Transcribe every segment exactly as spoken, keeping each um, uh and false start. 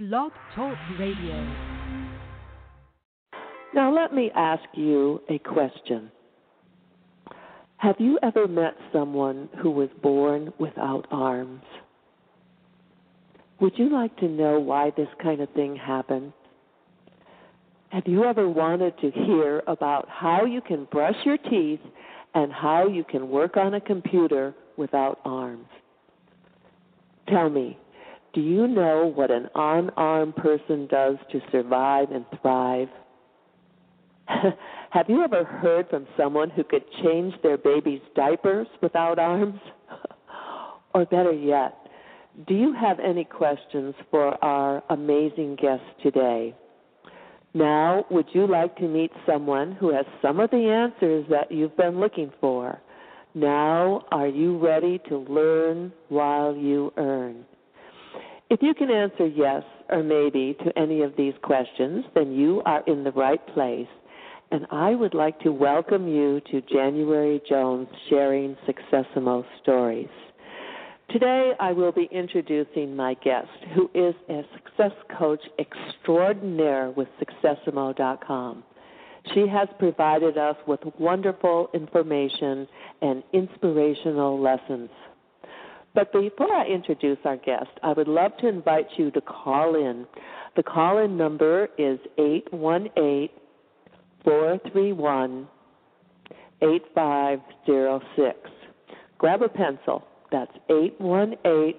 Blog Talk Radio. Now let me ask you a question. Have you ever met someone who was born without arms? Would you like to know why this kind of thing happened? Have you ever wanted to hear about how you can brush your teeth and how you can work on a computer without arms? Tell me, do you know what an unarmed person does to survive and thrive? Have you ever heard from someone who could change their baby's diapers without arms? Or better yet, do you have any questions for our amazing guest today? Now, would you like to meet someone who has some of the answers that you've been looking for? Now, are you ready to learn while you earn? If you can answer yes or maybe to any of these questions, then you are in the right place. And I would like to welcome you to January Jones Sharing Successimo Stories. Today, I will be introducing my guest, who is a success coach extraordinaire with Successimo dot com. She has provided us with wonderful information and inspirational lessons. But before I introduce our guest, I would love to invite you to call in. The call-in number is eight one eight, four three one, eight five zero six. Grab a pencil. That's eight one eight,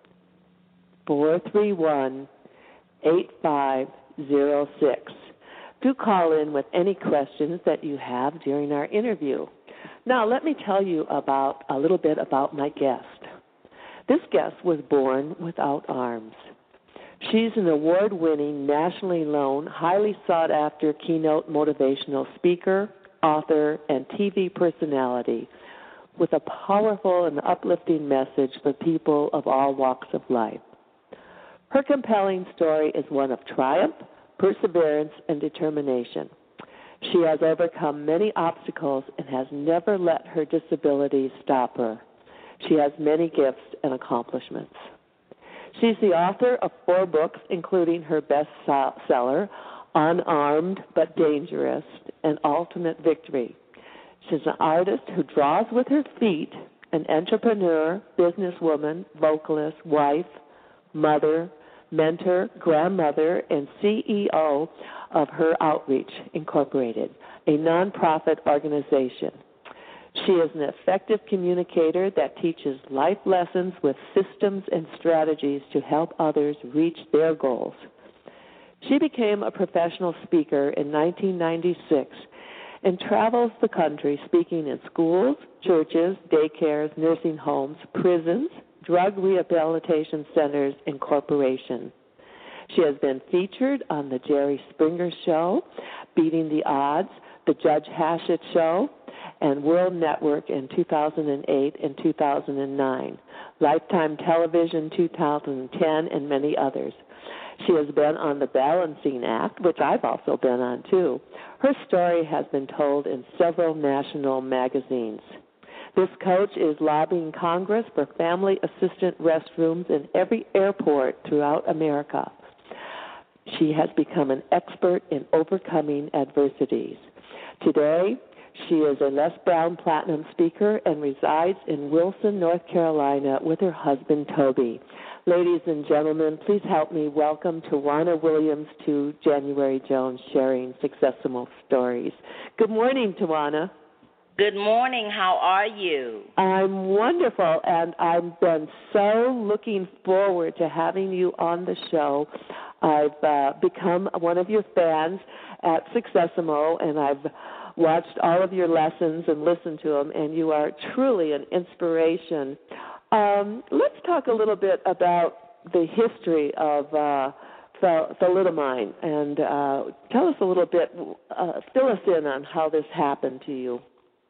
four three one, eight five zero six. Do call in with any questions that you have during our interview. Now, let me tell you about a little bit about my guest. This guest was born without arms. She's an award-winning, nationally known, highly sought-after keynote motivational speaker, author, and T V personality with a powerful and uplifting message for people of all walks of life. Her compelling story is one of triumph, perseverance, and determination. She has overcome many obstacles and has never let her disabilities stop her. She has many gifts and accomplishments. She's the author of four books, including her bestseller, Unarmed but Dangerous, and Ultimate Victory. She's an artist who draws with her feet, an entrepreneur, businesswoman, vocalist, wife, mother, mentor, grandmother, and C E O of Her Outreach, Incorporated, a nonprofit organization. She is an effective communicator that teaches life lessons with systems and strategies to help others reach their goals. She became a professional speaker in nineteen ninety-six and travels the country speaking in schools, churches, daycares, nursing homes, prisons, drug rehabilitation centers, and corporations. She has been featured on The Jerry Springer Show, Beating the Odds, The Judge Hackett Show, and World Network in two thousand eight and two thousand nine, Lifetime Television two thousand ten, and many others. She has been on The Balancing Act, which I've also been on, too. Her story has been told in several national magazines. This coach is lobbying Congress for family assistant restrooms in every airport throughout America. She has become an expert in overcoming adversities. Today, she is a Les Brown Platinum speaker and resides in Wilson, North Carolina with her husband, Toby. Ladies and gentlemen, please help me welcome Tawana Williams to January Jones Sharing Successimo Stories. Good morning, Tawana. Good morning. How are you? I'm wonderful, and I've been so looking forward to having you on the show. I've uh, become one of your fans at Successimo, and I've watched all of your lessons and listened to them, and you are truly an inspiration. Um, let's talk a little bit about the history of uh, thalidomide, and uh, tell us a little bit, uh, fill us in on how this happened to you.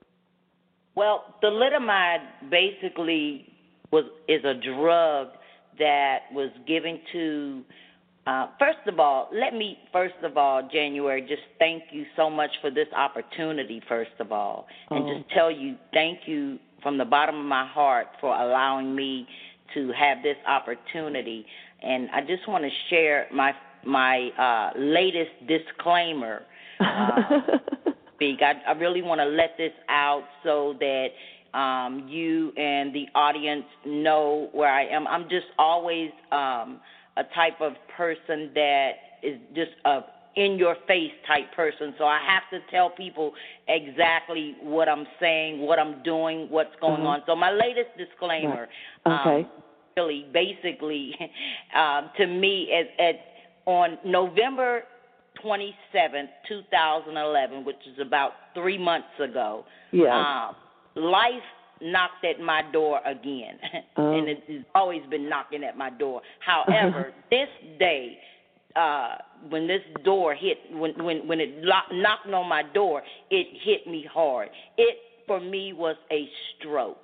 Well, thalidomide basically was is a drug that was given to, uh, first of all, let me, first of all, January, just thank you so much for this opportunity, first of all, and oh. just tell you thank you from the bottom of my heart for allowing me to have this opportunity. and I just want to share my my uh, latest disclaimer. Uh, speak. I, I really want to let this out so that um, you and the audience know where I am. I'm just always um, a type of person that is just a in-your-face type person, so I have to tell people exactly what I'm saying, what I'm doing, what's going uh-huh. on. So my latest disclaimer, right. okay. um, really, basically, um, to me, at, at on November twenty-seventh, two thousand eleven, which is about three months ago, yes. uh, life knocked at my door again, oh. and it has always been knocking at my door. However, this day, uh, when this door hit, when when when it lock, knocked on my door, it hit me hard. It for me was a stroke.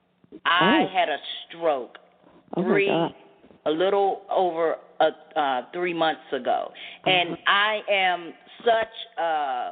I oh. had a stroke oh three, my God. a little over uh, uh, three months ago, uh-huh. and I am such a.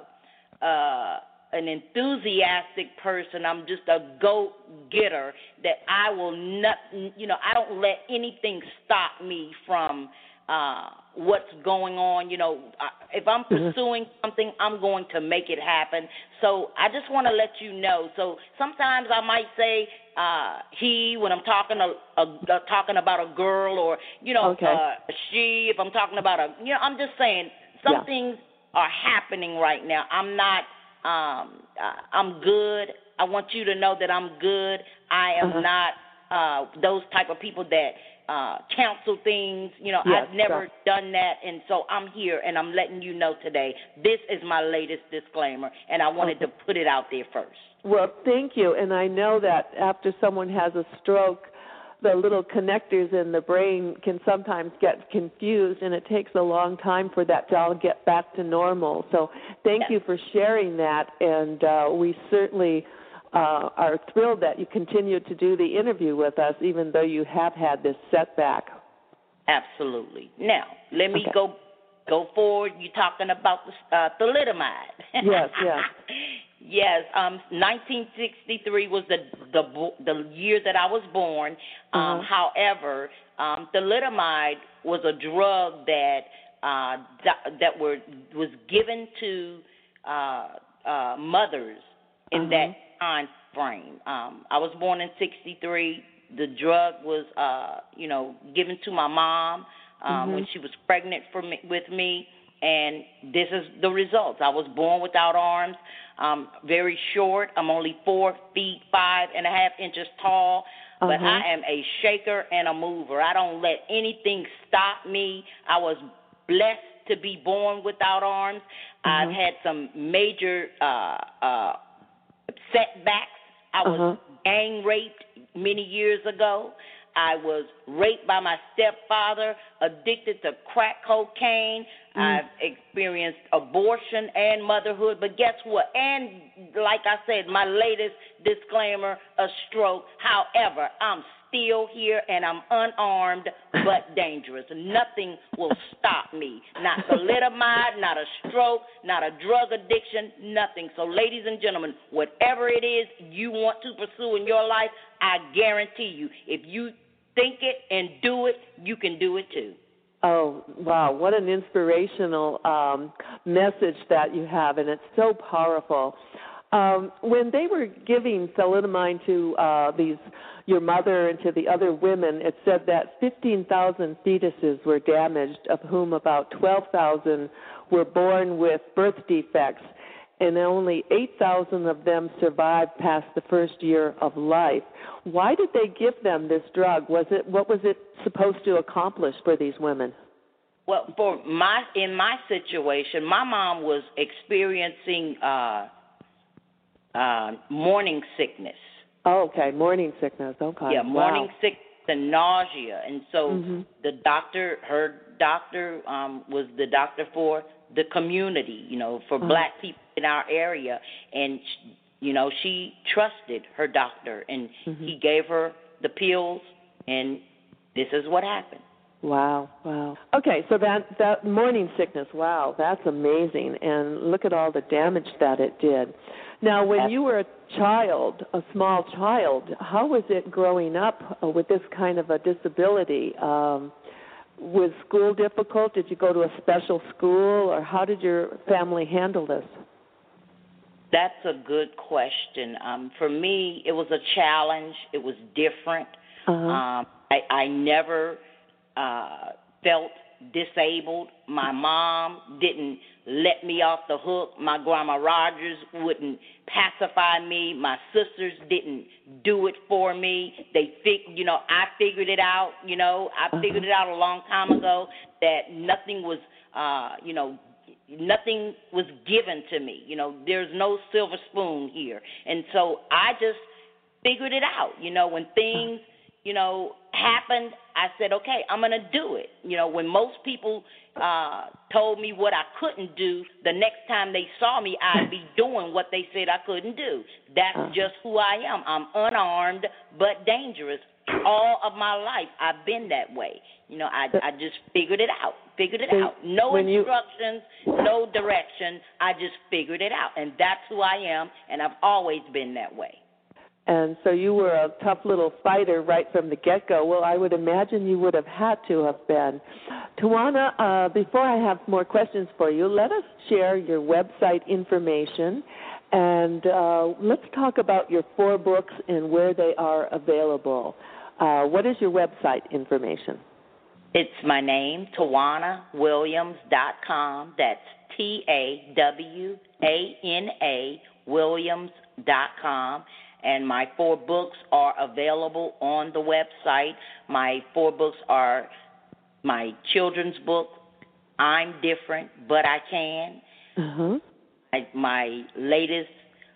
Uh, an enthusiastic person. I'm just a go-getter that I will not, you know, I don't let anything stop me from uh, what's going on. You know, if I'm pursuing something, I'm going to make it happen. So I just want to let you know. So sometimes I might say uh, he when I'm talking a, a, a talking about a girl, or you know, okay. uh, she if I'm talking about a, you know, I'm just saying some yeah. things are happening right now. I'm not. Um, I'm good. I want you to know that I'm good. I am uh-huh. not uh, those type of people that uh, counsel things. You know, yes, I've never right. done that, and so I'm here, and I'm letting you know today. This is my latest disclaimer, and I wanted okay. to put it out there first. Well, thank you. And I know that after someone has a stroke, the little connectors in the brain can sometimes get confused, and it takes a long time for that to all get back to normal. So thank yes. you for sharing that, and uh, we certainly uh, are thrilled that you continue to do the interview with us, even though you have had this setback. Absolutely. Now, let me okay. go go forward. You're talking about the uh, thalidomide. yes, yes. Yes, um, nineteen sixty-three was the, the the year that I was born. Um, uh-huh. However, um, thalidomide was a drug that uh, that were was given to uh, uh, mothers in uh-huh. that time frame. Um, I was born in sixty-three. The drug was, uh, you know, given to my mom um, mm-hmm. when she was pregnant for me, with me. And this is the results. I was born without arms, um, very short. I'm only four feet, five and a half inches tall, uh-huh. but I am a shaker and a mover. I don't let anything stop me. I was blessed to be born without arms. Uh-huh. I've had some major uh, uh, setbacks. I was uh-huh. gang raped many years ago. I was raped by my stepfather, addicted to crack cocaine. Mm. I've experienced abortion and motherhood. But guess what? And like I said, my latest disclaimer, a stroke. However, I'm still here and I'm unarmed but dangerous. Nothing will stop me. Not thalidomide, not a stroke, not a drug addiction, nothing. So ladies and gentlemen, whatever it is you want to pursue in your life, I guarantee you, if you think it and do it, you can do it too. Oh, wow. What an inspirational um, message that you have, and it's so powerful. Um, when they were giving thalidomide to uh, these, your mother and to the other women, it said that fifteen thousand fetuses were damaged, of whom about twelve thousand were born with birth defects, and only eight thousand of them survived past the first year of life. Why did they give them this drug? Was it what was it supposed to accomplish for these women? Well, for my in my situation, my mom was experiencing uh, uh, morning sickness. Oh, okay, morning sickness. Okay. Yeah, morning wow. sickness and nausea, and so mm-hmm. the doctor, her doctor, um, was the doctor for the community, you know, for uh-huh. black people in our area, and she, you know, she trusted her doctor, and mm-hmm. he gave her the pills, and this is what happened. Wow, wow. Okay, so that, that morning sickness, wow, that's amazing, and look at all the damage that it did. Now, when you were a child, a small child, how was it growing up with this kind of a disability? Um, Was school difficult? Did you go to a special school, or how did your family handle this? That's a good question. Um, for me, it was a challenge. It was different. Uh-huh. Um, I, I never uh, felt disabled. My mom didn't let me off the hook. My grandma Rogers wouldn't pacify me. My sisters didn't do it for me. They fig- you know, I figured it out. You know, I uh-huh. figured it out a long time ago that nothing was, uh, you know, nothing was given to me. You know, there's no silver spoon here, and so I just figured it out. You know, when things, you know, happened, I said, okay, I'm going to do it. You know, when most people uh, told me what I couldn't do, the next time they saw me, I'd be doing what they said I couldn't do. That's just who I am. I'm unarmed but dangerous. All of my life, I've been that way. You know, I, I just figured it out, figured it out. No when you, instructions, no direction. I just figured it out, and that's who I am, and I've always been that way. And so you were a tough little fighter right from the get-go. Well, I would imagine you would have had to have been. Tawana, uh, before I have more questions for you, let us share your website information, and uh, let's talk about your four books and where they are available. Uh, what is your website information? It's my name, Tawana Williams dot com. That's T A W A N A Williams dot com. And my four books are available on the website. My four books are my children's book, I'm Different, But I Can. Uh-huh. I, my latest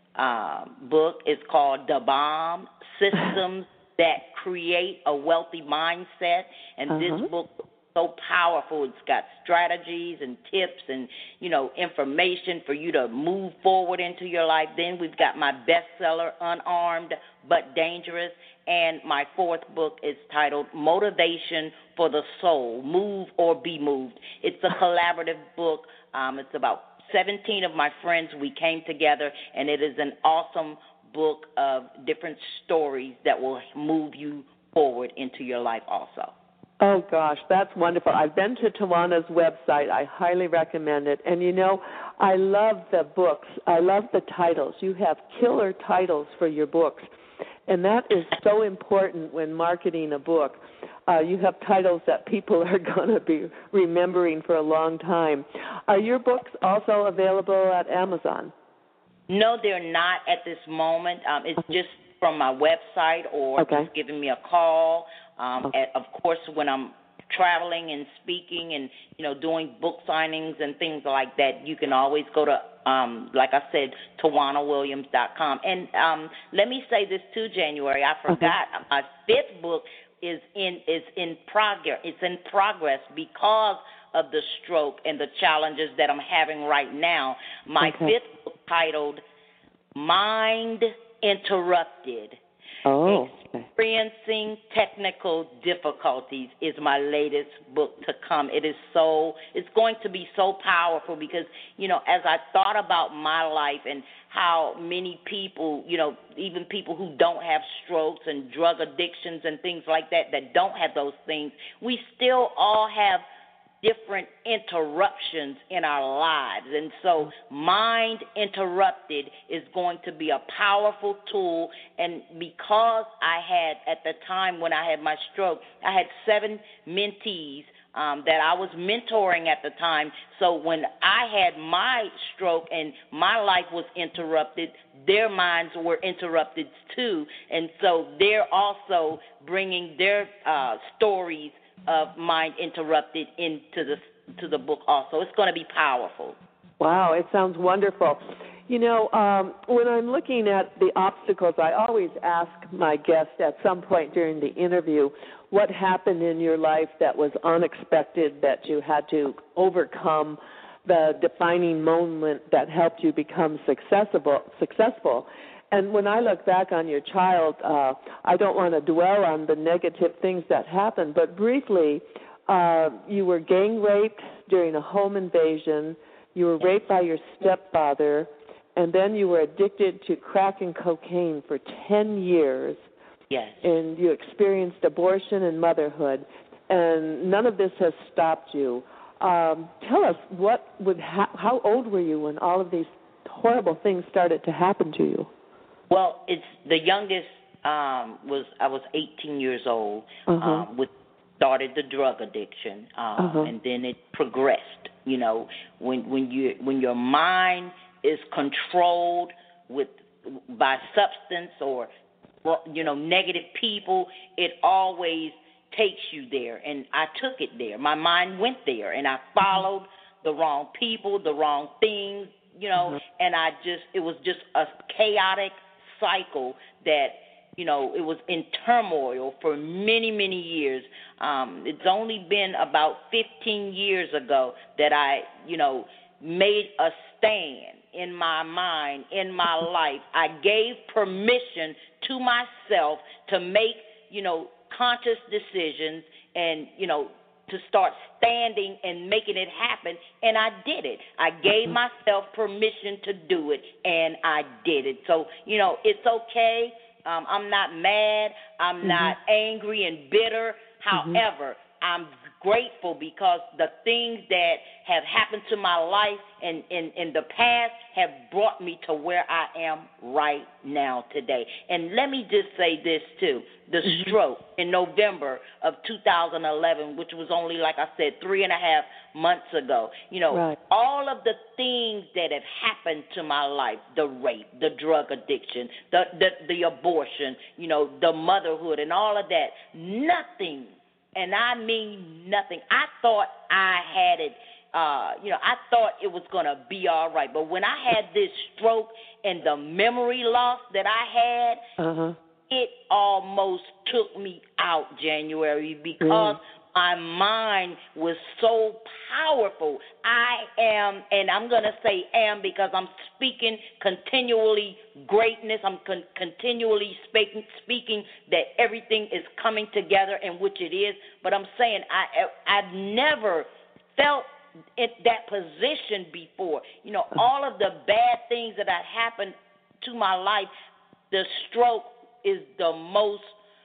uh, book is called The Bomb, Systems That Create a Wealthy Mindset. And uh-huh. this book is so powerful. It's got strategies and tips and, you know, information for you to move forward into your life. Then we've got my bestseller, Unarmed But Dangerous. And my fourth book is titled Motivation for the Soul, Move or Be Moved. It's a collaborative book. Um, it's about seventeen of my friends. We came together, and it is an awesome book of different stories that will move you forward into your life also. Oh, gosh, that's wonderful. I've been to Tawana's website. I highly recommend it. And, you know, I love the books. I love the titles. You have killer titles for your books, and that is so important when marketing a book. Uh, you have titles that people are going to be remembering for a long time. Are your books also available at Amazon? No, they're not at this moment. Um, it's just from my website or okay. just giving me a call. Um, okay. at, of course, when I'm traveling and speaking and, you know, doing book signings and things like that, you can always go to, um, like I said, Tawana Williams dot com. And um, let me say this too, January. I forgot okay. my fifth book is in is in progress. It's in progress because of the stroke and the challenges that I'm having right now. My okay. fifth book, titled Mind Interrupted. Oh. Experiencing Technical Difficulties is my latest book to come. It is so, it's going to be so powerful because, you know, as I thought about my life and how many people, you know, even people who don't have strokes and drug addictions and things like that, that don't have those things, we still all have different interruptions in our lives. And so Mind Interrupted is going to be a powerful tool. And because I had, at the time when I had my stroke, I had seven mentees um, that I was mentoring at the time. So when I had my stroke and my life was interrupted, their minds were interrupted too. And so they're also bringing their uh, stories of Mind Interrupted into the to the book also. It's going to be powerful. Wow, it sounds wonderful. You know, um, when I'm looking at the obstacles, I always ask my guests at some point during the interview what happened in your life that was unexpected, that you had to overcome, the defining moment that helped you become successful. successful. And when I look back on your child, uh, I don't want to dwell on the negative things that happened, but briefly, uh, you were gang raped during a home invasion, you were raped by your stepfather, and then you were addicted to crack and cocaine for ten years. Yes. And you experienced abortion and motherhood. and none of this has stopped you. Um, tell us, what would ha- how old were you when all of these horrible things started to happen to you? Well, it's the youngest um, was I was eighteen years old. Uh-huh. Um, with started the drug addiction, um, Uh-huh. and then it progressed. You know, when when you when your mind is controlled with by substance or you know negative people, it always takes you there, and I took it there. My mind went there, and I followed the wrong people, the wrong things, you know, mm-hmm. and I just, it was just a chaotic cycle that, you know, it was in turmoil for many, many years. Um, it's only been about fifteen years ago that I, you know, made a stand in my mind, in my life. I gave permission to myself to make, you know, conscious decisions and, you know, to start standing and making it happen, and I did it. I gave myself permission to do it, and I did it. So, you know, it's okay. Um, I'm not mad. I'm mm-hmm. not angry and bitter. Mm-hmm. However, I'm grateful because the things that have happened to my life in, in, in the past have brought me to where I am right now today. And let me just say this, too. The mm-hmm. stroke in November of two thousand eleven, which was only, like I said, three and a half months ago, you know, right. all of the things that have happened to my life, the rape, the drug addiction, the, the, the abortion, you know, the motherhood and all of that, nothing. And I mean nothing. I thought I had it, uh, you know, I thought it was going to be all right. But when I had this stroke and the memory loss that I had, uh-huh. it almost took me out, January, because mm. my mind was so powerful. I am, and I'm going to say am because I'm speaking continually greatness. I'm con- continually speaking, speaking that everything is coming together, and which it is. But I'm saying I, I've never felt in that position before. You know, all of the bad things that have happened to my life, the stroke is the most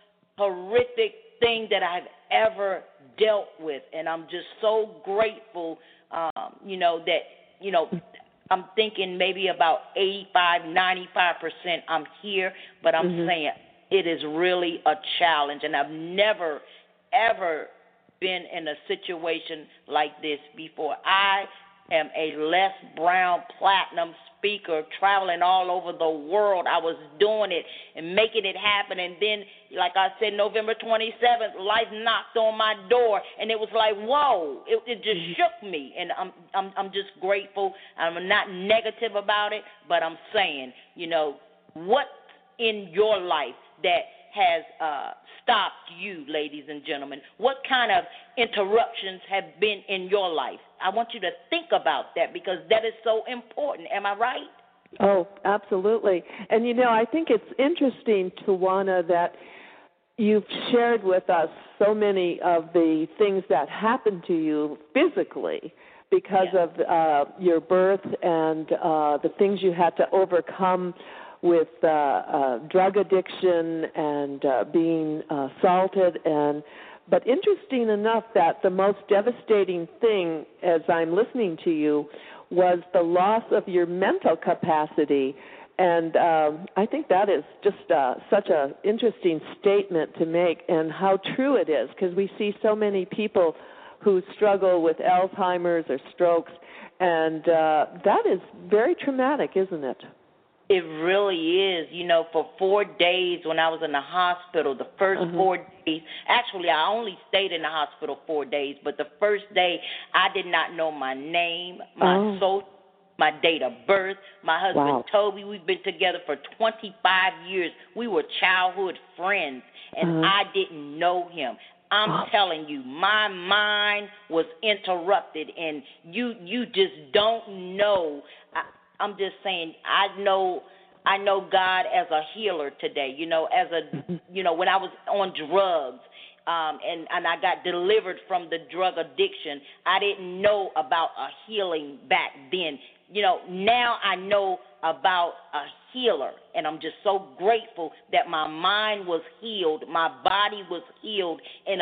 horrific thing that I've ever dealt with, and I'm just so grateful, um, you know, that, you know, I'm thinking maybe about eighty-five, ninety-five percent I'm here, but I'm mm-hmm. saying it is really a challenge, and I've never, ever been in a situation like this before. I am a Les Brown Platinum speaker, traveling all over the world. I was doing it and making it happen, and then, like I said, November twenty-seventh, life knocked on my door, and it was like, whoa! It, it just shook me, and I'm I'm I'm just grateful. I'm not negative about it, but I'm saying, you know, what in your life that has uh, stopped you, ladies and gentlemen? What kind of interruptions have been in your life? I want you to think about that because that is so important. Am I right? Oh, absolutely. And, you know, I think it's interesting, Tawana, that you've shared with us so many of the things that happened to you physically because yeah. of uh, your birth and uh, the things you had to overcome with uh, uh, drug addiction and uh, being uh, assaulted. And but interesting enough that the most devastating thing, as I'm listening to you, was the loss of your mental capacity. And um, I think that is just uh, such an interesting statement to make, and how true it is, because we see so many people who struggle with Alzheimer's or strokes, and uh, that is very traumatic, isn't it? It really is. You know, for four days when I was in the hospital, the first uh-huh. four days, actually I only stayed in the hospital four days, but the first day I did not know my name, my oh. social, my date of birth. My husband, wow. Toby, we've been together for twenty-five years. We were childhood friends, and uh-huh. I didn't know him. I'm oh. telling you, my mind was interrupted, and you you just don't know. I, I'm just saying, I know I know God as a healer today, you know, as a, you know, when I was on drugs um, and, and I got delivered from the drug addiction, I didn't know about a healing back then. You know, now I know about a healer, and I'm just so grateful that my mind was healed, my body was healed, and I'm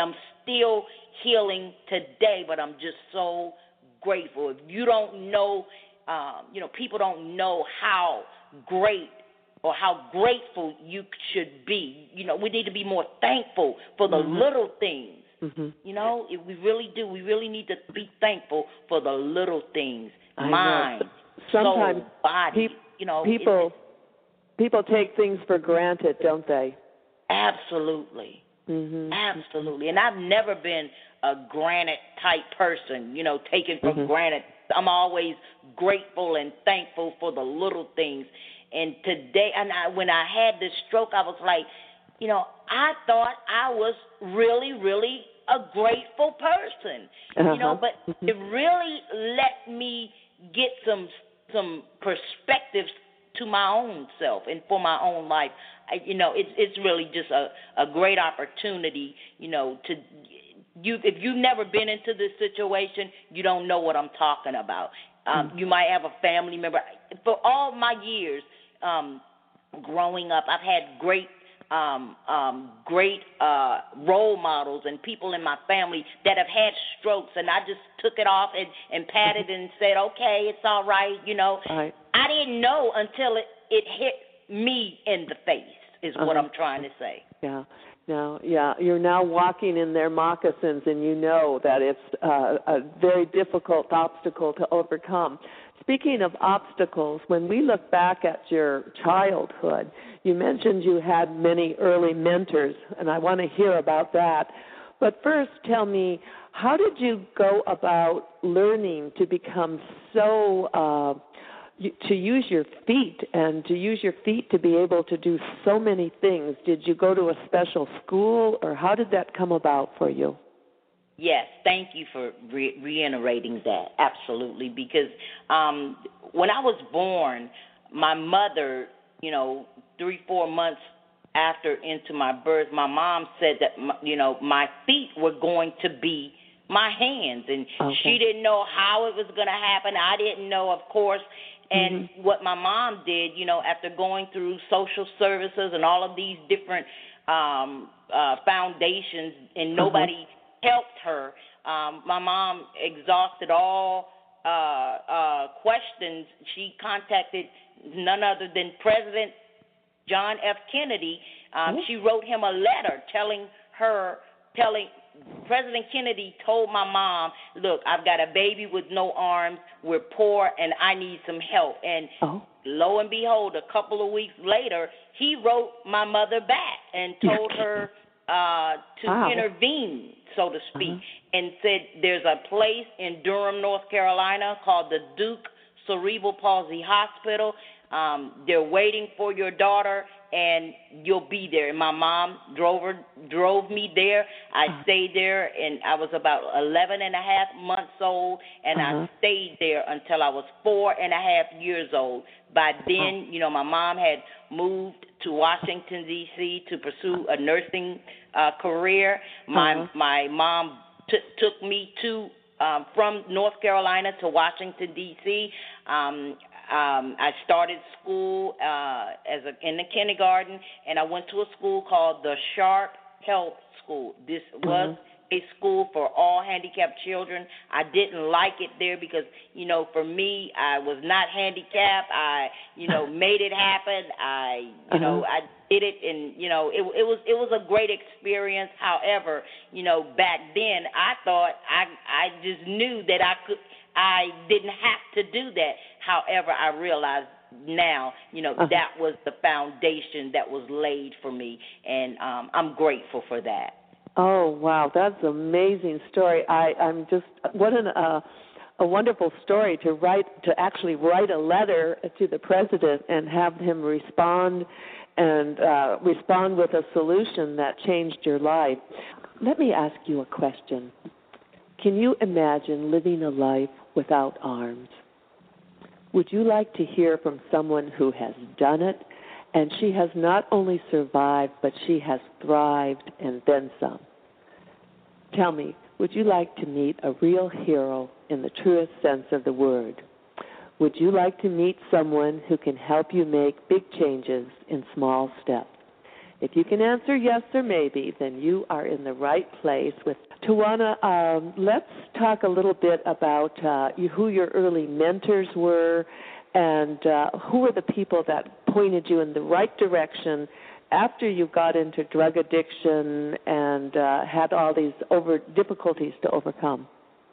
still healing today, but I'm just so grateful. If you don't know, um, you know, people don't know how great or how grateful you should be. You know, we need to be more thankful for the mm-hmm. little things. Mm-hmm. You know, if we really do. We really need to be thankful for the little things. I Mind, know. Sometimes soul, body. Pe- you know, people it, people take things for granted, don't they? Absolutely. Mm-hmm. Absolutely. And I've never been a granite type person, you know, taken for mm-hmm. granted. I'm always grateful and thankful for the little things. And today, and I, when I had this stroke, I was like, you know, I thought I was really, really a grateful person, uh-huh. you know, but mm-hmm. it really let me get some some perspectives to my own self and for my own life. I, you know, it's it's really just a, a great opportunity, you know, to you if you've never been into this situation, you don't know what I'm talking about. Um, mm-hmm. You might have a family member. For all my years um, growing up, I've had great um, um, great uh, role models and people in my family that have had strokes, and I just took it off and, and patted and said, okay, it's all right, you know. Right. I didn't know until it, it hit me in the face is uh-huh. what I'm trying to say. Yeah. No, yeah, you're now walking in their moccasins, and you know that it's uh, a very difficult obstacle to overcome. Speaking of obstacles, when we look back at your childhood, you mentioned you had many early mentors, and I want to hear about that. But first, tell me, how did you go about learning to become so uh, to use your feet and to use your feet to be able to do so many things? Did you go to a special school, or how did that come about for you? Yes, thank you for re- reiterating that. Absolutely, because um, when I was born, my mother, you know, three, four months after into my birth, my mom said that, my, you know, my feet were going to be my hands, and okay. she didn't know how it was going to happen. I didn't know, of course. And mm-hmm. what my mom did, you know, after going through social services and all of these different um, uh, foundations, and nobody uh-huh. helped her, um, my mom exhausted all uh, uh, questions. She contacted none other than President John F. Kennedy. Um, mm-hmm. She wrote him a letter telling her, telling President Kennedy told my mom, look, I've got a baby with no arms, we're poor, and I need some help. And oh. lo and behold, a couple of weeks later, he wrote my mother back and told her uh, to wow. intervene, so to speak, uh-huh. and said there's a place in Durham, North Carolina called the Duke Cerebral Palsy Hospital. Um, they're waiting for your daughter, and you'll be there. And my mom drove her, drove me there. I uh-huh. stayed there, and I was about eleven and a half months old, and uh-huh. I stayed there until I was four and a half years old. By then, you know, my mom had moved to Washington, D C to pursue a nursing uh, career. My uh-huh. my mom t- took me to um, from North Carolina to Washington, D C Um, Um, I started school uh, as a, in the kindergarten, and I went to a school called the Sharp Health School. This was mm-hmm. a school for all handicapped children. I didn't like it there because, you know, for me, I was not handicapped. I, you know, made it happen. I, you uh-huh. know, I did it, and you know, it, it was it was a great experience. However, you know, back then, I thought I I just knew that I could. I didn't have to do that. However, I realize now, you know, uh-huh. that was the foundation that was laid for me, and um, I'm grateful for that. Oh, wow, that's an amazing story. I, I'm just, what an, uh, a wonderful story to write, to actually write a letter to the president and have him respond and uh, respond with a solution that changed your life. Let me ask you a question. Can you imagine living a life without arms? Would you like to hear from someone who has done it, and she has not only survived, but she has thrived and then some? Tell me, would you like to meet a real hero in the truest sense of the word? Would you like to meet someone who can help you make big changes in small steps? If you can answer yes or maybe, then you are in the right place. With Tawana, um, let's talk a little bit about uh, you, who your early mentors were, and uh, who were the people that pointed you in the right direction after you got into drug addiction and uh, had all these over difficulties to overcome.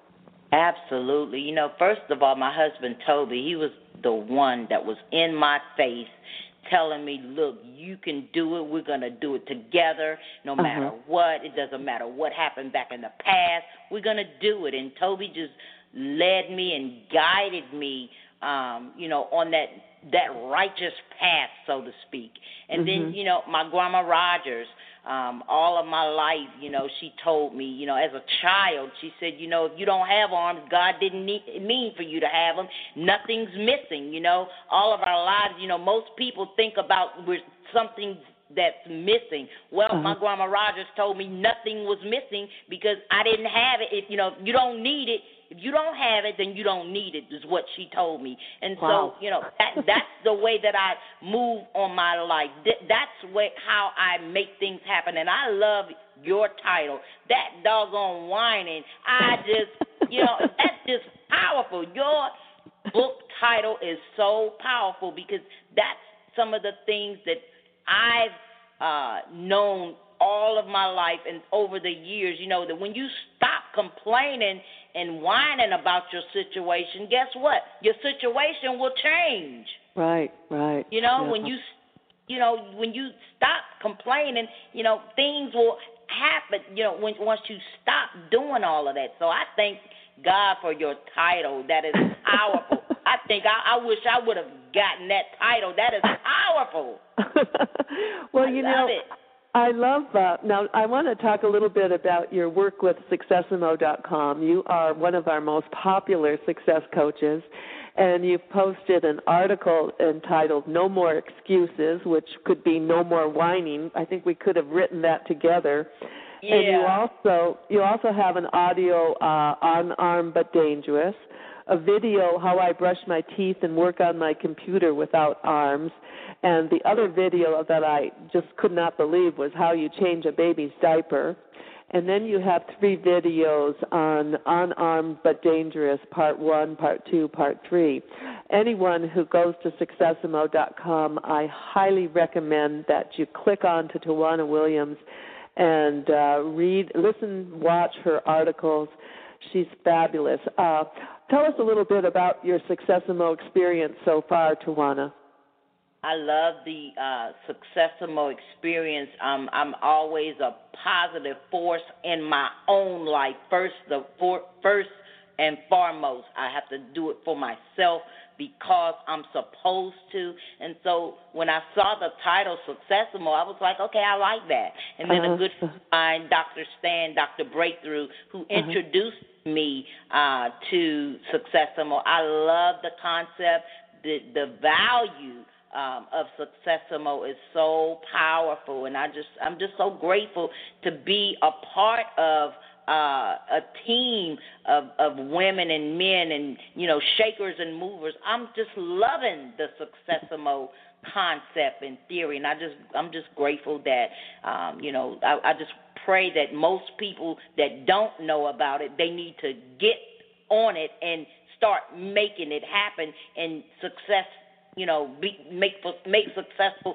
Absolutely. You know, first of all, my husband, Toby, he was the one that was in my face telling me, look, you can do it. We're going to do it together no matter uh-huh. what. It doesn't matter what happened back in the past. We're going to do it. And Toby just led me and guided me, um, you know, on that that righteous path, so to speak. And mm-hmm. then, you know, my grandma Rogers, um, all of my life, you know, she told me, you know, as a child, she said, you know, if you don't have arms, God didn't need, mean for you to have them. Nothing's missing, you know. All of our lives, you know, most people think about we're something that's missing. Well, uh-huh. my grandma Rogers told me nothing was missing because I didn't have it. If, you know, you don't need it. If you don't have it, then you don't need it, is what she told me. And wow. so, you know, that, that's the way that I move on my life. That's way, how I make things happen. And I love your title, That Doggone Whining. I just, you know, that's just powerful. Your book title is so powerful because that's some of the things that I've uh, known all of my life and over the years, you know, that when you stop complaining and whining about your situation, guess what? Your situation will change. Right, right. You know, yeah. when you, you know, when you stop complaining, you know, things will happen, you know, when, once you stop doing all of that. So I thank God for your title. That is powerful. I think I, I wish I would have gotten that title. That is powerful. well, I you love know, it. I love uh, now I want to talk a little bit about your work with Successimo dot com. You are one of our most popular success coaches, and you've posted an article entitled No More Excuses, which could be No More Whining. I think we could have written that together. Yeah. And you also you also have an audio uh, Unarmed But Dangerous, a video, How I Brush My Teeth and Work on My Computer Without Arms, and the other video that I just could not believe was How You Change a Baby's Diaper. And then you have three videos on Unarmed But Dangerous, Part one, Part two, Part three. Anyone who goes to Successimo dot com, I highly recommend that you click on to Tawana Williams and uh, read, listen, watch her articles. She's fabulous. Uh, tell us a little bit about your Successimo experience so far, Tawana. I love the uh, Successimo experience. Um, I'm always a positive force in my own life. First, the for, first and foremost, I have to do it for myself because I'm supposed to. And so when I saw the title Successimo, I was like, okay, I like that. And then uh-huh. a good friend of mine, Doctor Stan, Doctor Breakthrough, who uh-huh. introduced me uh, to Successimo. I love the concept, the the value Um, of Successimo is so powerful, and I just I'm just so grateful to be a part of uh, a team of, of women and men and, you know, shakers and movers. I'm just loving the Successimo concept and theory, and I just I'm just grateful that um, you know I, I just pray that most people that don't know about it, they need to get on it and start making it happen and success. You know, be, make make successful,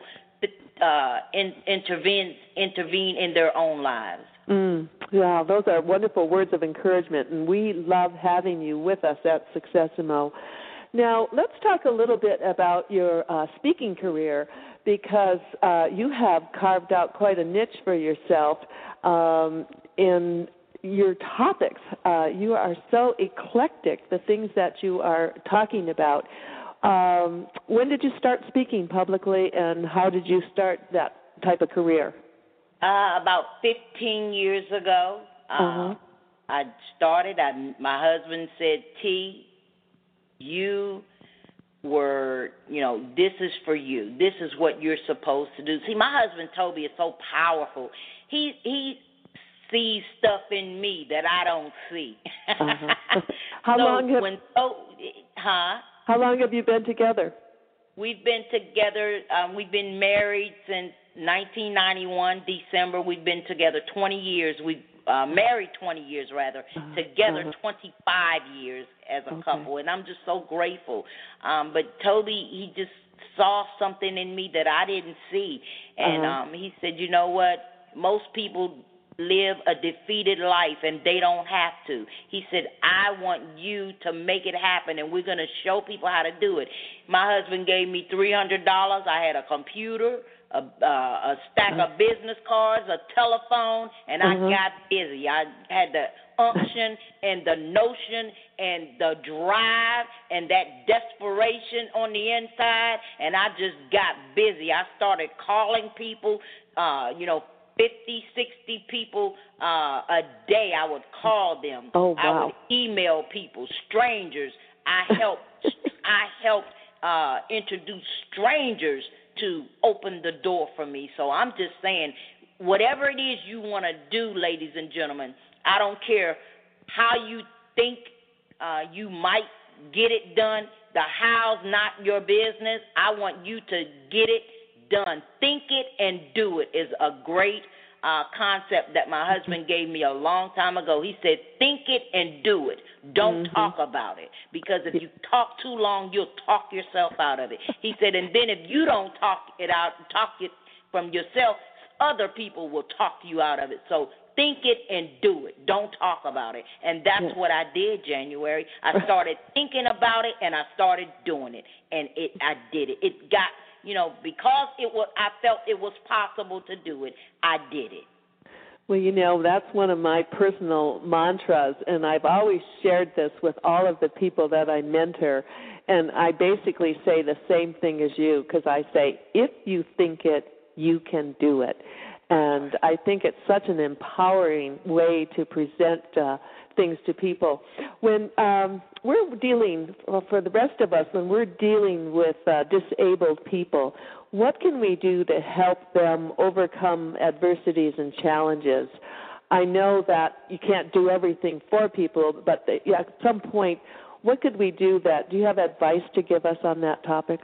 uh, in, intervene intervene in their own lives. Mm, yeah, those are wonderful words of encouragement, and we love having you with us at Successimo. Now, let's talk a little bit about your uh, speaking career, because uh, you have carved out quite a niche for yourself um, in your topics. Uh, you are so eclectic, the things that you are talking about. Um, when did you start speaking publicly, and how did you start that type of career? Uh, about fifteen years ago, uh, uh-huh. I started. I, my husband said, T, you were, you know, this is for you. This is what you're supposed to do. See, my husband, Toby, is so powerful. He he sees stuff in me that I don't see. Uh-huh. How so long have... When, oh, huh? How long have you been together? We've been together, um, we've been married since nineteen ninety-one, December. We've been together twenty years. We uh, married twenty years, rather. Uh-huh. Together Uh-huh. twenty-five years as a Okay. couple, and I'm just so grateful. Um, but Toby, he just saw something in me that I didn't see, and Uh-huh. um, he said, you know what? Most people live a defeated life, and they don't have to. He said, I want you to make it happen, and we're going to show people how to do it. My husband gave me three hundred dollars. I had a computer, a, uh, a stack Uh-huh. of business cards, a telephone, and Uh-huh. I got busy. I had the unction and the notion and the drive and that desperation on the inside, and I just got busy. I started calling people, uh, you know, fifty, sixty people uh, a day. I would call them. Oh, wow. I would email people, strangers. I helped. I helped uh, introduce strangers to open the door for me. So I'm just saying, whatever it is you want to do, ladies and gentlemen, I don't care how you think uh, you might get it done. The how's not your business. I want you to get it done. Think it and do it is a great uh, concept that my husband gave me a long time ago. He said, think it and do it. Don't Mm-hmm. talk about it, because if you talk too long, you'll talk yourself out of it. He said, and then if you don't talk it out, talk it from yourself, other people will talk you out of it. So think it and do it. Don't talk about it. And that's Yes. what I did, January. I started thinking about it, and I started doing it. And it, I did it. It got, you know, because it was, I felt it was possible to do it, I did it. Well, you know, that's one of my personal mantras, and I've always shared this with all of the people that I mentor, and I basically say the same thing as you, because I say, if you think it, you can do it. And I think it's such an empowering way to present uh, things to people. When um, we're dealing, well, for the rest of us, when we're dealing with uh, disabled people, what can we do to help them overcome adversities and challenges? I know that you can't do everything for people, but the, yeah, at some point, what could we do that? Do you have advice to give us on that topic?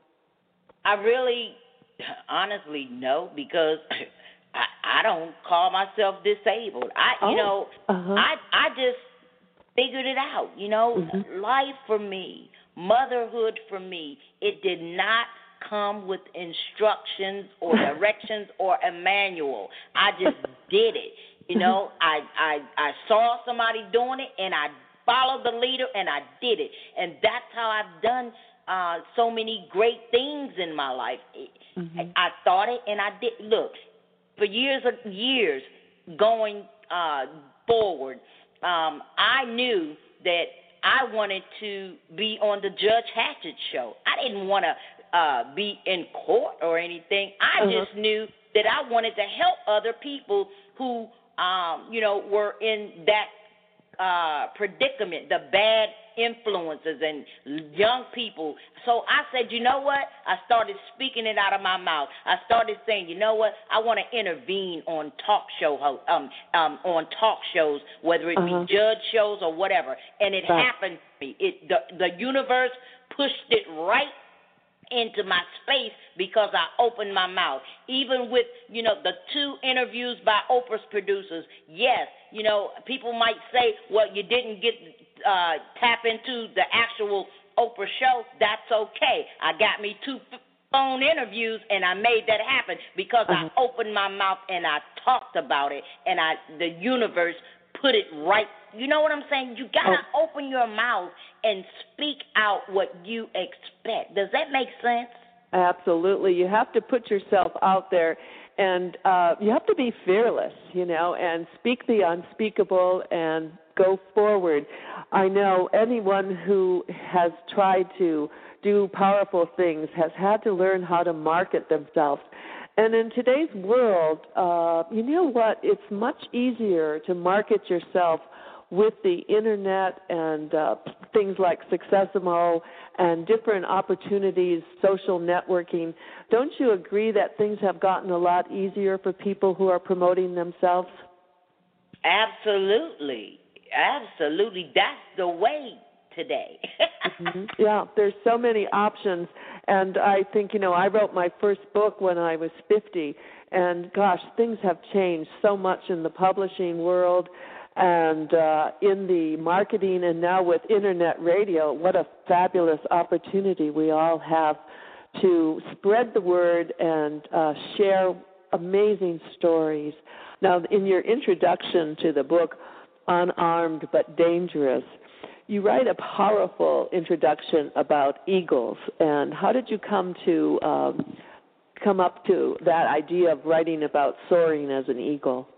I really, honestly, no, because I, I don't call myself disabled. I, you Oh, know, uh-huh. I, I just figured it out. You know, Mhm. life for me, motherhood for me, it did not come with instructions or directions or a manual. I just did it. You know, I, I, I saw somebody doing it, and I followed the leader, and I did it. And that's how I've done uh, so many great things in my life. Mm-hmm. I, I thought it, and I did. Look, for years and years going uh, forward, um, I knew that I wanted to be on the Judge Hatchett show. I didn't want to uh, be in court or anything. I Uh-huh. just knew that I wanted to help other people who, um, you know, were in that uh, predicament, the bad influences and young people. So I said, you know what? I started speaking it out of my mouth. I started saying, you know what? I want to intervene on talk show ho- um um on talk shows, whether it Uh-huh. be judge shows or whatever. And it Right. happened to me. It the the universe pushed it right into my space because I opened my mouth. Even with, you know, the two interviews by Oprah's producers, yes, you know, people might say, well, you didn't get uh, tap into the actual Oprah show. That's okay. I got me two f- phone interviews, and I made that happen because Uh-huh. I opened my mouth and I talked about it, and I the universe put it right. You know what I'm saying? You got to Oh. open your mouth and speak out what you expect. Does that make sense? Absolutely. You have to put yourself out there, and uh, you have to be fearless, you know, and speak the unspeakable and go forward. I know anyone who has tried to do powerful things has had to learn how to market themselves. And in today's world, uh, you know what? It's much easier to market yourself with the internet and uh, things like Successimo and different opportunities, social networking. Don't you agree that things have gotten a lot easier for people who are promoting themselves? Absolutely. Absolutely. That's the way today. Mm-hmm. Yeah, there's so many options. And I think, you know, I wrote my first book when I was fifty, and gosh, things have changed so much in the publishing world and uh, in the marketing, and now with internet radio. What a fabulous opportunity we all have to spread the word and uh, share amazing stories. Now, in your introduction to the book, Unarmed but Dangerous, you write a powerful introduction about eagles. And how did you come to um, come up to that idea of writing about soaring as an eagle?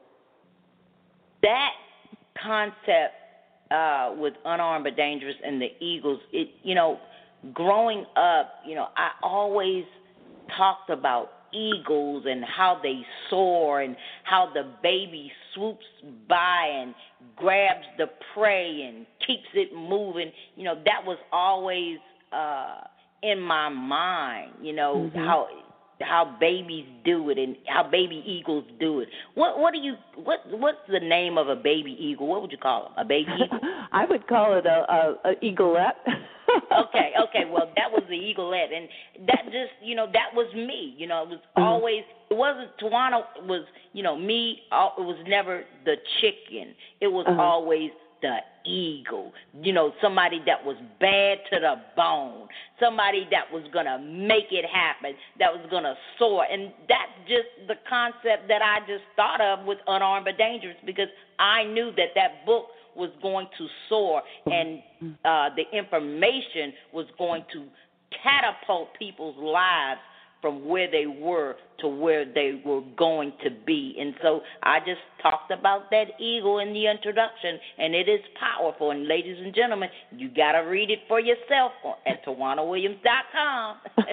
That concept uh, with Unarmed but Dangerous and the eagles, it, you know, growing up, you know, I always talked about eagles and how they soar and how the baby swoops by and grabs the prey and keeps it moving. You know, that was always uh, in my mind, you know, mm-hmm. how how babies do it and how baby eagles do it. What what do you what what's the name of a baby eagle? What would you call them? A baby eagle? I would call it a, a, a eaglet. okay, okay. Well, that was the eaglet, and that just, you know, that was me. You know, it was always, it wasn't, Tawana was, you know, me, it was never the chicken. It was uh-huh. always the eagle. You know, somebody that was bad to the bone, somebody that was going to make it happen, that was going to soar. And that's just the concept that I just thought of with Unarmed but Dangerous, because I knew that that book was going to soar, and uh, the information was going to catapult people's lives from where they were to where they were going to be. And so I just talked about that eagle in the introduction, and it is powerful. And ladies and gentlemen, you got to read it for yourself at Tawana Williams dot com.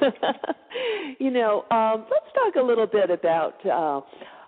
You know, um, let's talk a little bit about uh,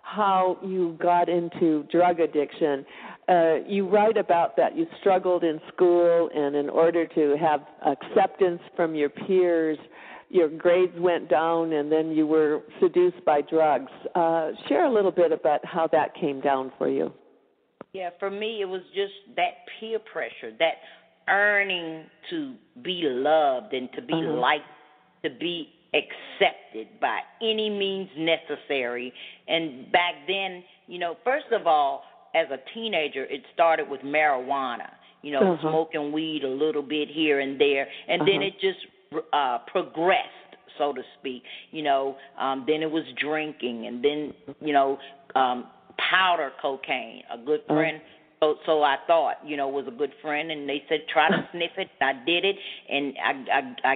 how you got into drug addiction. Uh, you write about that you struggled in school, and in order to have acceptance from your peers, your grades went down, and then you were seduced by drugs. Uh, share a little bit about how that came down for you. Yeah, for me, it was just that peer pressure, that earning to be loved and to be uh-huh. liked, to be accepted by any means necessary. And back then, you know, first of all, as a teenager, it started with marijuana, you know, uh-huh. smoking weed a little bit here and there, and uh-huh. then it just uh, progressed, so to speak. You know, um, then it was drinking, and then, you know, um, powder cocaine. A good friend, uh-huh. so, so I thought, you know, was a good friend, and they said, try to sniff it. I did it, and I, I, I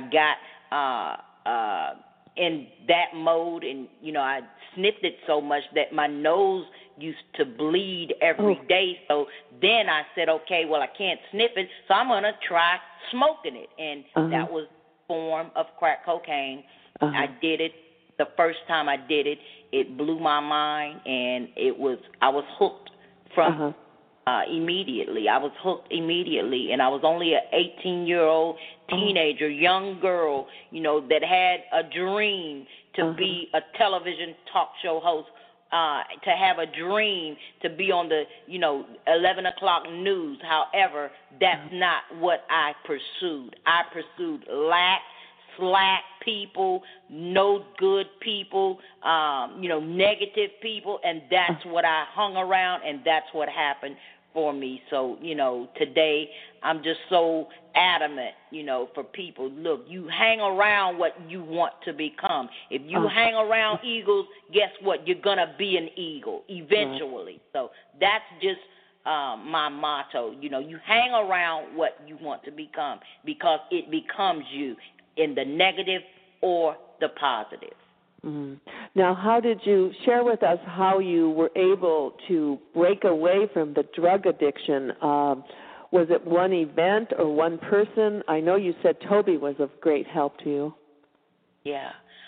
got uh, uh, in that mode, and, you know, I sniffed it so much that my nose used to bleed every oh. day. So then I said, okay, well, I can't sniff it, so I'm going to try smoking it. And uh-huh. that was a form of crack cocaine. Uh-huh. I did it. The first time I did it, it blew my mind, and it was I was hooked from uh-huh. uh, immediately. I was hooked immediately, and I was only an eighteen-year-old teenager, uh-huh. young girl, you know, that had a dream to uh-huh. be a television talk show host. Uh, to have a dream to be on the, you know, eleven o'clock news. However, that's not what I pursued. I pursued lack, slack people, no good people, um, you know, negative people, and that's what I hung around, and that's what happened for me. So, you know, today I'm just so adamant, you know, for people. Look, you hang around what you want to become. If you uh, hang around eagles, guess what? You're going to be an eagle eventually. Uh, so that's just um, my motto. You know, you hang around what you want to become because it becomes you in the negative or the positive. Mm-hmm. Now, how did you share with us how you were able to break away from the drug addiction? Um, was it one event or one person? I know you said Toby was of great help to you. Yeah.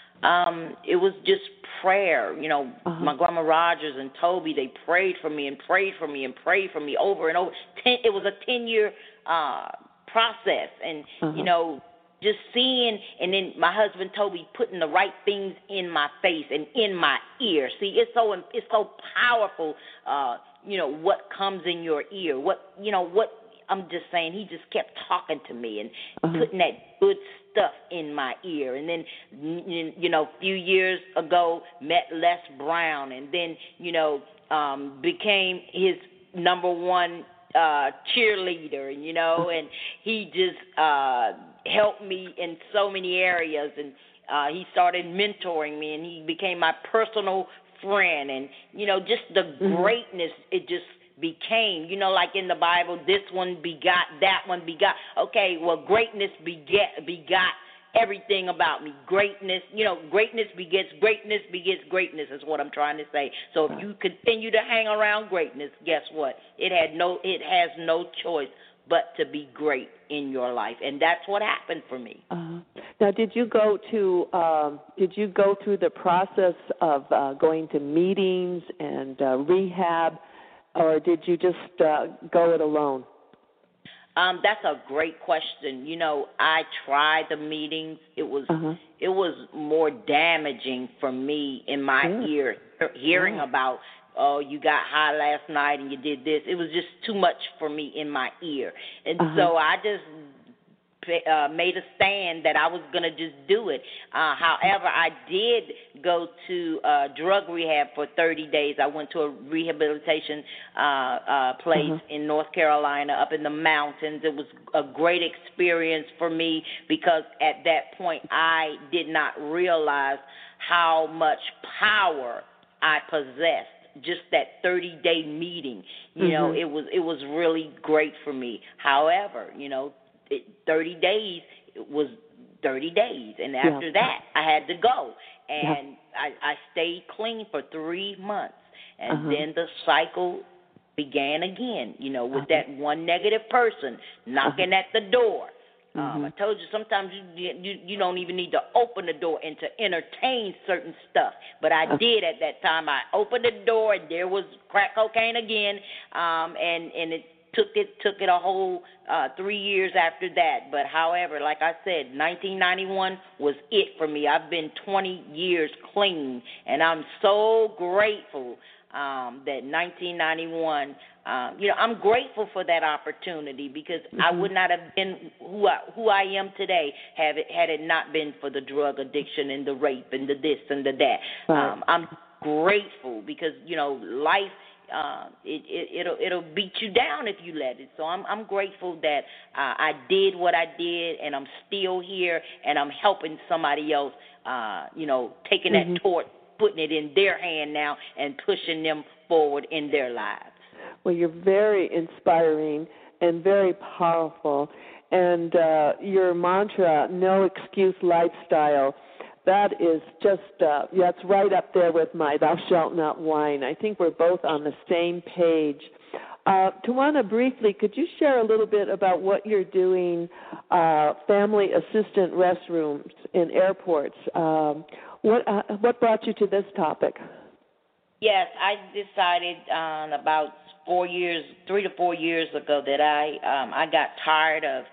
Um, it was just prayer. You know, uh-huh. my grandma Rogers and Toby, they prayed for me and prayed for me and prayed for me over and over. Ten, it was a ten-year uh, process, and, uh-huh. you know, just seeing, and then my husband Toby putting the right things in my face and in my ear. See, it's so it's so powerful. Uh, you know what comes in your ear. What you know what I'm just saying, he just kept talking to me and uh-huh. putting that good stuff in my ear. And then, you know, a few years ago, met Les Brown, and then, you know, um, became his number one uh, cheerleader, you know, and he just uh, helped me in so many areas, and uh, he started mentoring me, and he became my personal friend, and, you know, just the mm-hmm. greatness, it just became, you know, like in the Bible, this one begot, that one begot. Okay, well, greatness beget, begot everything about me. Greatness, you know, greatness begets greatness begets greatness is what I'm trying to say. So if you continue to hang around greatness, guess what? It had no, it has no choice but to be great in your life, and that's what happened for me. Uh, now, did you go to, um, did you go through the process of uh, going to meetings and uh, rehab, or did you just uh, go it alone? Um, that's a great question. You know, I tried the meetings. It was uh-huh. it was more damaging for me in my yeah. ear, hearing yeah. about, oh, you got high last night and you did this. It was just too much for me in my ear. And uh-huh. so I just uh, made a stand that I was going to just do it. Uh, however, I did go to uh, drug rehab for thirty days. I went to a rehabilitation uh, uh, place uh-huh. in North Carolina up in the mountains. It was a great experience for me because at that point I did not realize how much power I possessed. Just that thirty-day meeting, you mm-hmm. know, it was it was really great for me. However, you know, it, thirty days it was thirty days, and after yeah. that, I had to go, and yeah. I, I stayed clean for three months, and uh-huh. then the cycle began again. You know, with uh-huh. that one negative person knocking uh-huh. at the door. Mm-hmm. Um, I told you sometimes you, you you don't even need to open the door and to entertain certain stuff. But I uh-huh. did at that time. I opened the door and there was crack cocaine again, um, and and it took it took it a whole uh, three years after that. But however, like I said, nineteen ninety-one was it for me. I've been twenty years clean, and I'm so grateful um, that nineteen ninety-one. Um, you know, I'm grateful for that opportunity because mm-hmm. I would not have been who I, who I am today have it, had it not been for the drug addiction and the rape and the this and the that. Right. Um, I'm grateful because, you know, life, uh, it, it, it'll it'll beat you down if you let it. So I'm I'm grateful that uh, I did what I did, and I'm still here, and I'm helping somebody else, uh, you know, taking mm-hmm. that torch, putting it in their hand now, and pushing them forward in their lives. Well, you're very inspiring and very powerful. And uh, your mantra, no excuse lifestyle, that is just, uh, yeah, it's right up there with my thou shalt not whine. I think we're both on the same page. Uh, Tawana, briefly, could you share a little bit about what you're doing, uh, family assistant restrooms in airports? Um, what, uh, what brought you to this topic? Yes, I decided um, about four years, three to four years ago that I um, I got tired of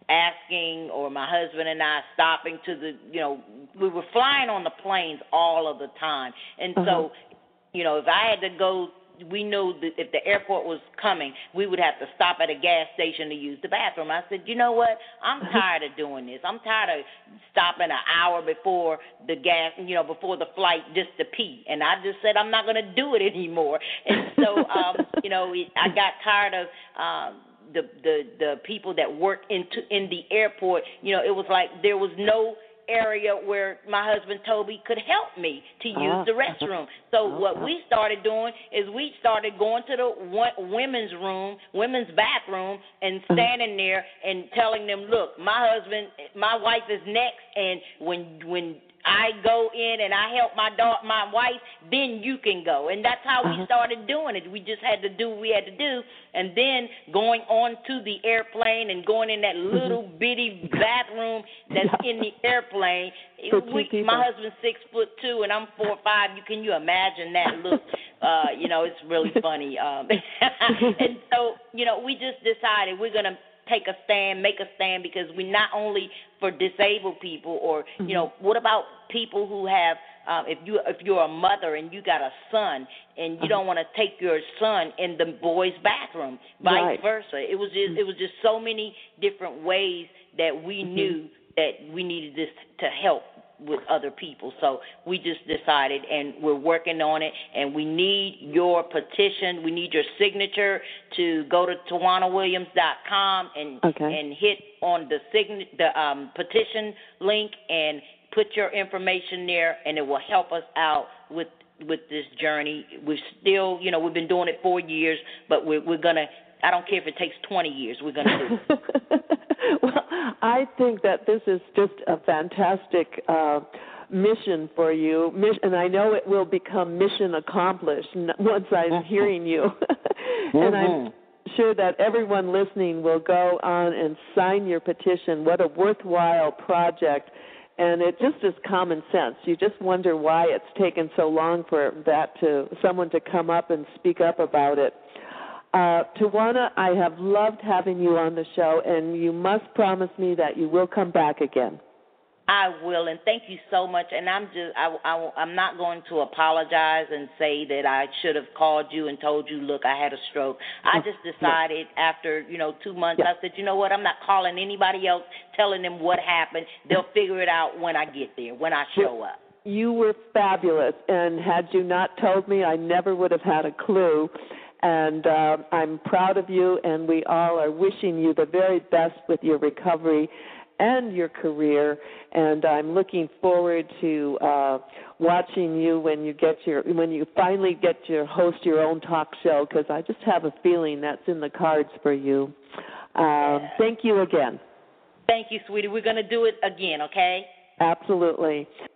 asking, or my husband and I stopping to the, you know, we were flying on the planes all of the time. And uh-huh. so, you know, if I had to go, we knew that if the airport was coming, we would have to stop at a gas station to use the bathroom. I said, you know what? I'm tired of doing this. I'm tired of stopping an hour before the gas, you know, before the flight just to pee. And I just said, I'm not going to do it anymore. And so, um, you know, I got tired of um, the, the the people that work into in the airport. You know, it was like there was no area where my husband Toby could help me to use uh, the restroom. So uh, what uh, we started doing is we started going to the women's room, women's bathroom, and standing there and telling them, look, my husband, my wife is next, and when when I go in and I help my daughter, my wife, then you can go. And that's how uh-huh. we started doing it. We just had to do what we had to do. And then going on to the airplane and going in that little mm-hmm. bitty bathroom that's yeah. in the airplane. We, my husband's six foot two and I'm four five. You can you imagine that look? Uh, you know, it's really funny. Um, and so, you know, we just decided we're gonna take a stand, make a stand, because we not only for disabled people or, mm-hmm. you know, what about people who have, um, if, you, if you're a mother and you got a son and you uh-huh. don't want to take your son in the boys' bathroom, vice right. versa. It was just, mm-hmm. it was just so many different ways that we mm-hmm. knew that we needed this to help with other people. So we just decided, and we're working on it, and we need your petition. We need your signature to go to tawana williams dot com and okay. and hit on the sign the um, petition link and put your information there, and it will help us out with with this journey. We're still, you know, we've been doing it four years, but we're, we're going to, I don't care if it takes twenty years, we're going to do it. Well, I think that this is just a fantastic uh, mission for you, and I know it will become mission accomplished once I'm hearing you. And I'm sure that everyone listening will go on and sign your petition. What a worthwhile project. And it just is common sense. You just wonder why it's taken so long for that to someone to come up and speak up about it. Uh, Tawana, I have loved having you on the show, and you must promise me that you will come back again. I will, and thank you so much. And I'm just, I, I, I'm not going to apologize and say that I should have called you and told you, look, I had a stroke. I just decided after, you know, two months, yeah. I said, you know what, I'm not calling anybody else, telling them what happened. They'll figure it out when I get there, when I show up. You were fabulous, and had you not told me, I never would have had a clue. And uh, I'm proud of you, and we all are wishing you the very best with your recovery and your career. And I'm looking forward to uh, watching you when you get your when you finally get to host your own talk show, because I just have a feeling that's in the cards for you. Um, yeah. Thank you again. Thank you, sweetie. We're going to do it again, okay? Absolutely.